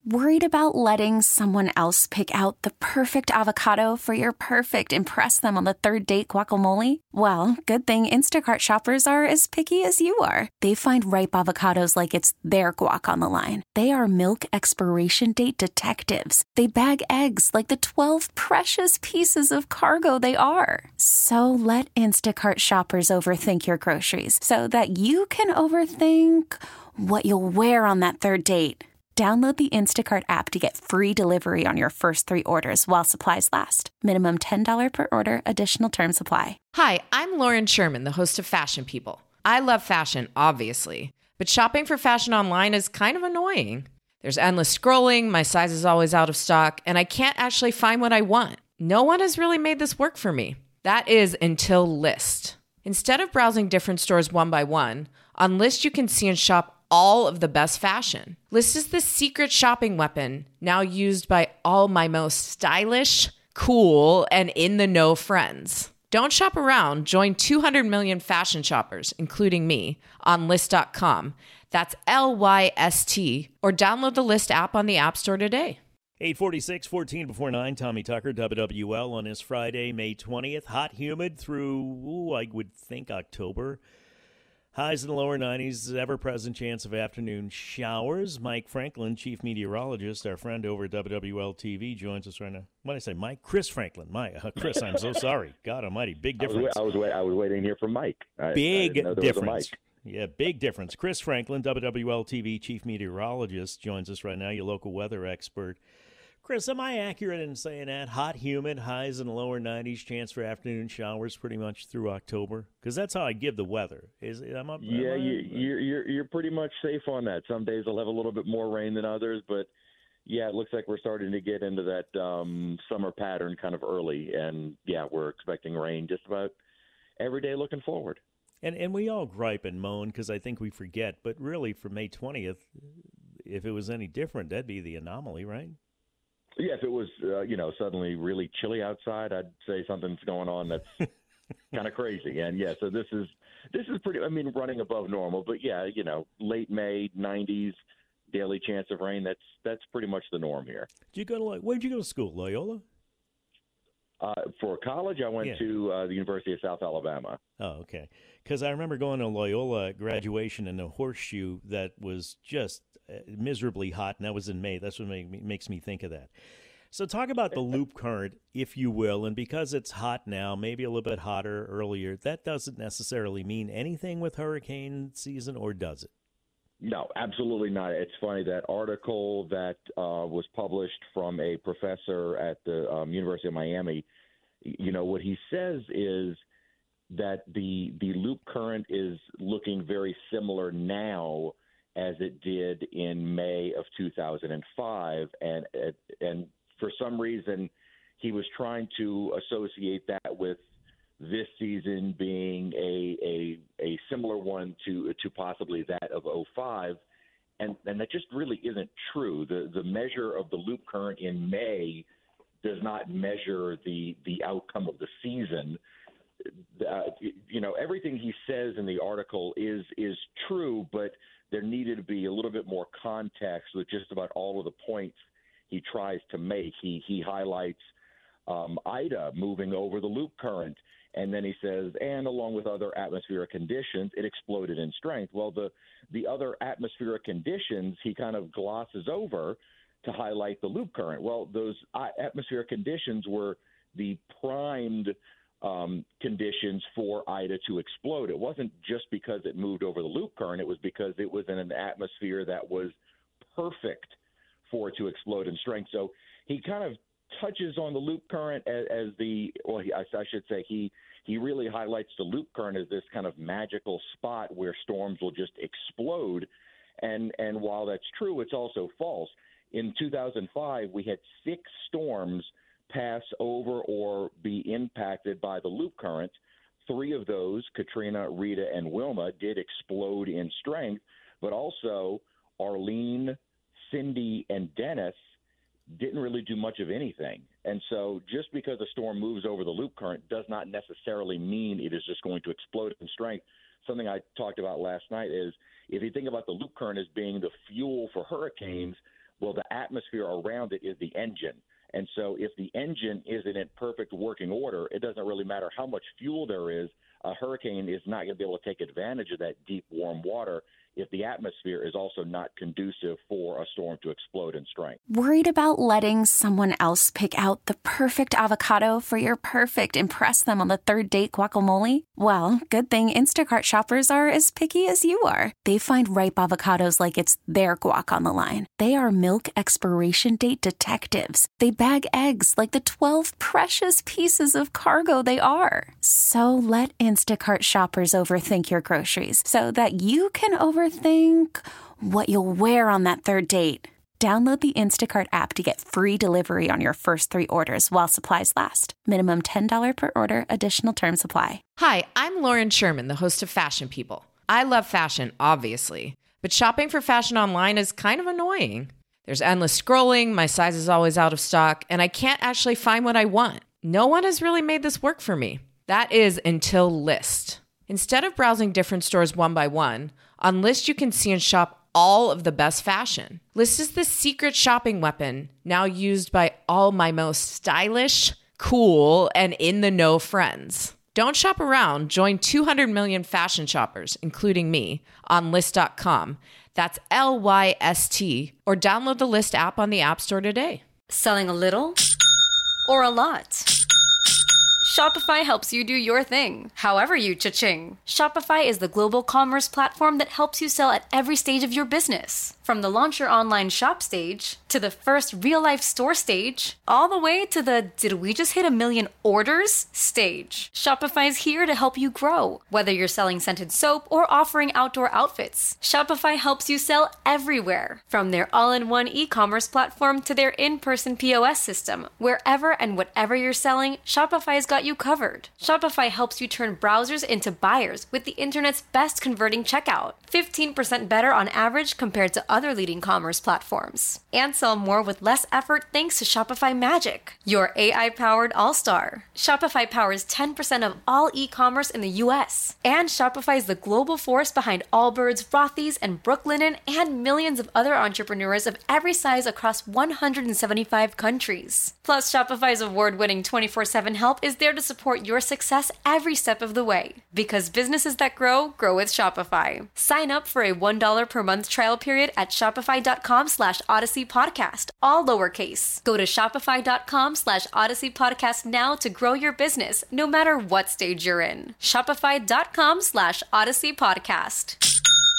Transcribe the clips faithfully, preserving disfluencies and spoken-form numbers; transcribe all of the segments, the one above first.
Worried about letting someone else pick out the perfect avocado for your perfect impress them on the third date guacamole? Well, good thing Instacart shoppers are as picky as you are. They find ripe avocados like it's their guac on the line. They are milk expiration date detectives. They bag eggs like the twelve precious pieces of cargo they are. So let Instacart shoppers overthink your groceries so that you can overthink what you'll wear on that third date. Download the Instacart app to get free delivery on your first three orders while supplies last. Minimum ten dollars per order. Additional terms apply. Hi, I'm Lauren Sherman, the host of Fashion People. I love fashion, obviously, but shopping for fashion online is kind of annoying. There's endless scrolling, my size is always out of stock, and I can't actually find what I want. No one has really made this work for me. That is until Lyst. Instead of browsing different stores one by one, on Lyst you can see and shop all of the best fashion. Lyst is the secret shopping weapon now used by all my most stylish, cool, and in-the-know friends. Don't shop around. Join two hundred million fashion shoppers, including me, on Lyst dot com. That's L Y S T. Or download the Lyst app on the App Store today. eight forty-six, fourteen before nine, Tommy Tucker, W W L on this Friday, May twentieth. Hot, humid through, ooh, I would think October. Highs in the lower nineties, ever-present chance of afternoon showers. Mike Franklin, chief meteorologist, our friend over at W W L T V, joins us right now. What did I say, Mike? Chris Franklin. Mike, uh, Chris, I'm so sorry. God almighty, big difference. I was, I was, I was waiting here for Mike. I, big I difference. Yeah, big difference. Chris Franklin, W W L T V chief meteorologist, joins us right now, your local weather expert. Chris, am I accurate in saying that? Hot, humid, highs in the lower nineties, chance for afternoon showers pretty much through October? Because that's how I give the weather. Is I'm up, Yeah, am I, you, you're, you're you're pretty much safe on that. Some days will have a little bit more rain than others, but yeah, it looks like we're starting to get into that um, summer pattern kind of early. And yeah, we're expecting rain just about every day looking forward. And and we all gripe and moan because I think we forget. But really, for May twentieth, if it was any different, that'd be the anomaly, right? Yeah, if it was, uh, you know, suddenly really chilly outside, I'd say something's going on that's kind of crazy. And yeah, so this is this is pretty. I mean, running above normal, but yeah, you know, late May, nineties, daily chance of rain. That's that's pretty much the norm here. Did you go to where'd you go to school, Loyola? Uh, for college, I went yeah. to uh, the University of South Alabama. Oh, okay. Because I remember going to Loyola graduation in a horseshoe that was just miserably hot, and that was in May. That's what make me, makes me think of that. So talk about the loop current, if you will, and because it's hot now, maybe a little bit hotter earlier, that doesn't necessarily mean anything with hurricane season, or does it? No, absolutely not. It's funny, that article that uh, was published from a professor at the um, University of Miami, you know, what he says is that the the loop current is looking very similar now as it did in May of two thousand five, and and for some reason he was trying to associate that with this season being a a, a similar one to to possibly that of oh five, and and that just really isn't true. The the measure of the loop current in May does not measure the the outcome of the season. Uh, you know, everything he says in the article is is true, but there needed to be a little bit more context with just about all of the points he tries to make. He he highlights um, Ida moving over the loop current, and then he says, and along with other atmospheric conditions, it exploded in strength. Well, the the other atmospheric conditions he kind of glosses over to highlight the loop current. Well, those atmospheric conditions were the primed um, conditions for Ida to explode. It wasn't just because it moved over the loop current. It was because it was in an atmosphere that was perfect for it to explode in strength. So he kind of touches on the loop current as, as the, well, he, I, I should say he he really highlights the loop current as this kind of magical spot where storms will just explode. And and while that's true, it's also false. In two thousand five, we had six storms pass over or be impacted by the loop current. Three of those, Katrina, Rita, and Wilma, did explode in strength, but also Arlene, Cindy, and Dennis didn't really do much of anything. And so just because a storm moves over the loop current does not necessarily mean it is just going to explode in strength. Something I talked about last night is if you think about the loop current as being the fuel for hurricanes, Well, the atmosphere around it is the engine. And so if the engine isn't in perfect working order, it doesn't really matter how much fuel there is. A hurricane is not going to be able to take advantage of that deep, warm water if the atmosphere is also not conducive for a storm to explode in strength. Worried about letting someone else pick out the perfect avocado for your perfect impress them on the third date guacamole? Well, good thing Instacart shoppers are as picky as you are. They find ripe avocados like it's their guac on the line. They are milk expiration date detectives. They bag eggs like the twelve precious pieces of cargo they are. So let Instacart shoppers overthink your groceries so that you can overthink what you'll wear on that third date. Download the Instacart app to get free delivery on your first three orders while supplies last. Minimum ten dollars per order. Additional terms apply. Hi, I'm Lauren Sherman, the host of Fashion People. I love fashion, obviously, but shopping for fashion online is kind of annoying. There's endless scrolling, my size is always out of stock, and I can't actually find what I want. No one has really made this work for me. That is until Lyst. Instead of browsing different stores one by one, on Lyst you can see and shop all of the best fashion. Lyst is the secret shopping weapon now used by all my most stylish, cool, and in-the-know friends. Don't shop around. Join two hundred million fashion shoppers, including me, on Lyst dot com. That's L Y S T, or download the Lyst app on the App Store today. Selling a little or a lot? Shopify helps you do your thing, however you cha-ching. Shopify is the global commerce platform that helps you sell at every stage of your business. From the launch your online shop stage, to the first real-life store stage, all the way to the did we just hit a million orders stage. Shopify is here to help you grow. Whether you're selling scented soap or offering outdoor outfits, Shopify helps you sell everywhere. From their all-in-one e-commerce platform to their in-person P O S system, wherever and whatever you're selling, Shopify's got you covered. Shopify helps you turn browsers into buyers with the internet's best converting checkout. fifteen percent better on average compared to other leading commerce platforms. And sell more with less effort thanks to Shopify Magic, your A I-powered all-star. Shopify powers ten percent of all e-commerce in the U S. And Shopify is the global force behind Allbirds, Rothy's, and Brooklinen, and millions of other entrepreneurs of every size across one hundred seventy-five countries. Plus, Shopify's award-winning twenty-four seven help is there to support your success every step of the way. Because businesses that grow, grow with Shopify. Sign up for a one dollar per month trial period at shopify.com slash Odyssey Podcast, all lowercase. Go to shopify.com slash Odyssey Podcast now to grow your business, no matter what stage you're in. Shopify.com slash Odyssey Podcast.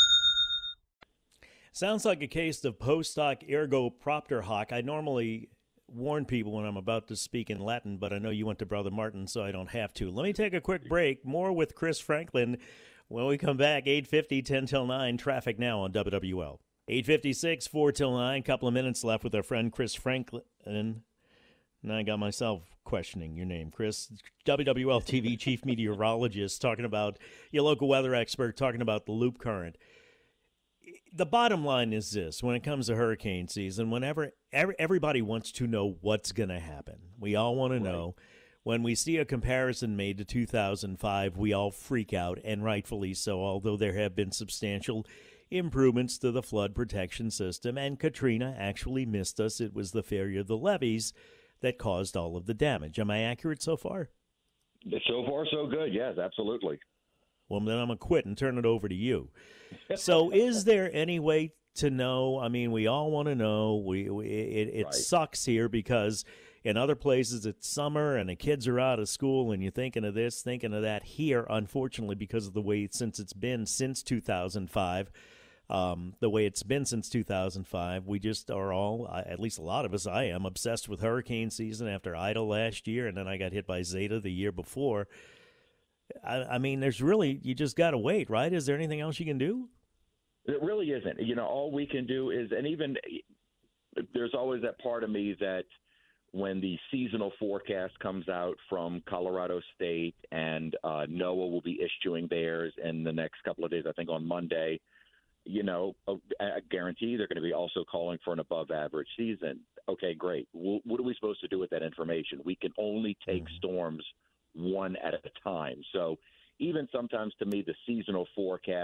Sounds like a case of post hoc ergo propter hoc. I normally warn people when I'm about to speak in Latin, but I know you went to Brother Martin, so I don't have to. Let me take a quick break. More with Chris Franklin when we come back. eight fifty, ten till nine, traffic now on W W L. eight fifty-six, four till nine, couple of minutes left with our friend Chris Franklin. And I got myself questioning your name, Chris. W W L T V chief meteorologist, talking about your local weather expert, talking about the loop current. The bottom line is this: when it comes to hurricane season, whenever every, everybody wants to know what's going to happen, we all want to know. When we see a comparison made to two thousand five, we all freak out, and rightfully so, although there have been substantial improvements to the flood protection system, and Katrina actually missed us. It was the failure of the levees that caused all of the damage. Am I accurate so far? So far, so good. Yes, absolutely. Well, then I'm going to quit and turn it over to you. So is there any way to know? I mean, we all want to know. We, we It, it right. sucks here because in other places it's summer and the kids are out of school and you're thinking of this, thinking of that. Here, unfortunately, because of the way since it's been since two thousand five, um, the way it's been since two thousand five, we just are all, at least a lot of us, I am, obsessed with hurricane season after Ida last year, and then I got hit by Zeta the year before. I, I mean, there's really, you just got to wait, right? Is there anything else you can do? It really isn't. You know, all we can do is, and even there's always that part of me that when the seasonal forecast comes out from Colorado State and uh, NOAA will be issuing theirs in the next couple of days, I think on Monday, you know, I guarantee they're going to be also calling for an above average season. Okay, great. Well, what are we supposed to do with that information? We can only take mm-hmm. storms one at a time. So even sometimes to me, the seasonal forecast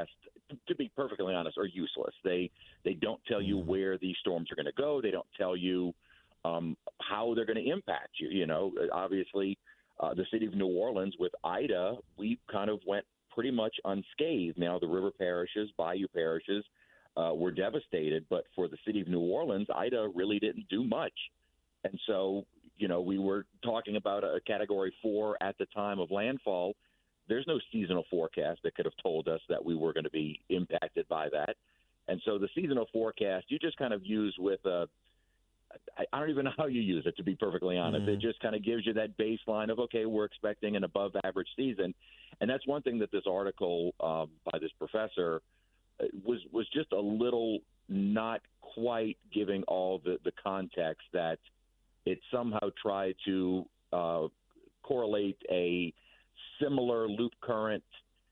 to be perfectly honest, are useless. They they don't tell you where these storms are going to go. They don't tell you um, how they're going to impact you. You know, obviously, uh, the city of New Orleans with Ida, we kind of went pretty much unscathed. Now, the river parishes, bayou parishes, uh, were devastated. But for the city of New Orleans, Ida really didn't do much. And so, you know, we were talking about a Category four at the time of landfall. There's no seasonal forecast that could have told us that we were going to be impacted by that. And so the seasonal forecast, you just kind of use with a I, I don't even know how you use it, to be perfectly honest. Mm-hmm. It just kind of gives you that baseline of, okay, we're expecting an above average season. And that's one thing that this article um, by this professor was, was just a little not quite giving all the, the context that it somehow tried to uh, correlate a similar loop current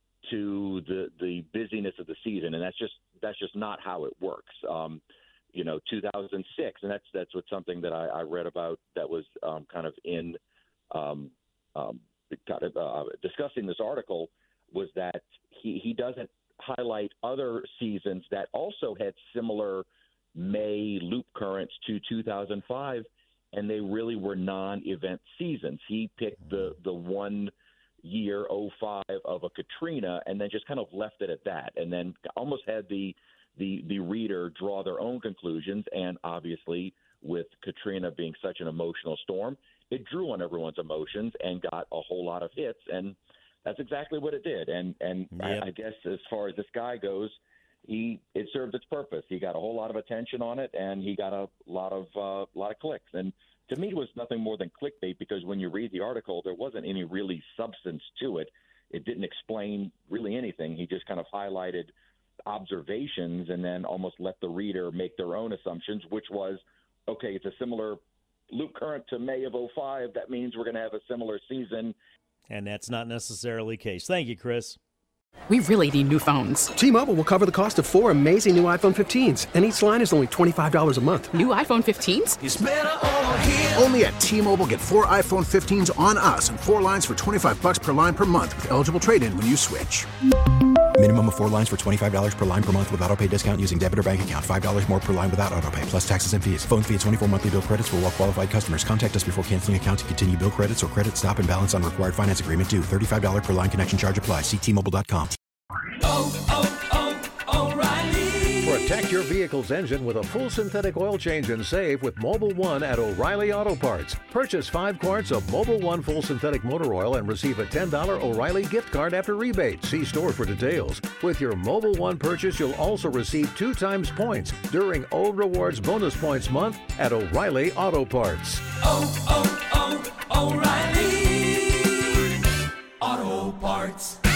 to the, the busyness of the season. And that's just, that's just not how it works. Um, you know, two thousand six, and that's that's what something that I, I read about that was um, kind of in um, um, kind of uh, discussing this article, was that he, he doesn't highlight other seasons that also had similar May loop currents to two thousand five, and they really were non-event seasons. He picked the the one year oh five of a Katrina and then just kind of left it at that, and then almost had the the the reader draw their own conclusions. And obviously, with Katrina being such an emotional storm, it drew on everyone's emotions and got a whole lot of hits, and that's exactly what it did. And and yep. I, I guess as far as this guy goes, he it served its purpose. He got a whole lot of attention on it, and he got a lot of uh, lot of clicks. And to me, it was nothing more than clickbait, because when you read the article, there wasn't any really substance to it. It didn't explain really anything. He just kind of highlighted observations and then almost let the reader make their own assumptions, which was, okay, it's a similar loop current to May of oh five. That means we're going to have a similar season. And that's not necessarily the case. Thank you, Chris. We really need new phones. T-Mobile will cover the cost of four amazing new iPhone fifteens, and each line is only twenty-five dollars a month. New iPhone fifteens? It's better over here. Only at T-Mobile, get four iPhone fifteens on us and four lines for twenty-five dollars per line per month with eligible trade-in when you switch. Minimum of four lines for twenty-five dollars per line per month with autopay discount using debit or bank account. five dollars more per line without autopay, plus taxes and fees. Phone fee at twenty-four monthly bill credits for well-qualified customers. Contact us before canceling account to continue bill credits or credit stop and balance on required finance agreement due. thirty-five dollars per line connection charge applies. See T Mobile dot com. Oh, oh, oh, O'Reilly. Protect your vehicle's engine with a full synthetic oil change and save with Mobil one at O'Reilly Auto Parts. Purchase five quarts of Mobil one full synthetic motor oil and receive a ten dollars O'Reilly gift card after rebate. See store for details. With your Mobil one purchase, you'll also receive two times points during O Rewards Bonus Points Month at O'Reilly Auto Parts. Oh, oh, oh, O'Reilly Auto Parts.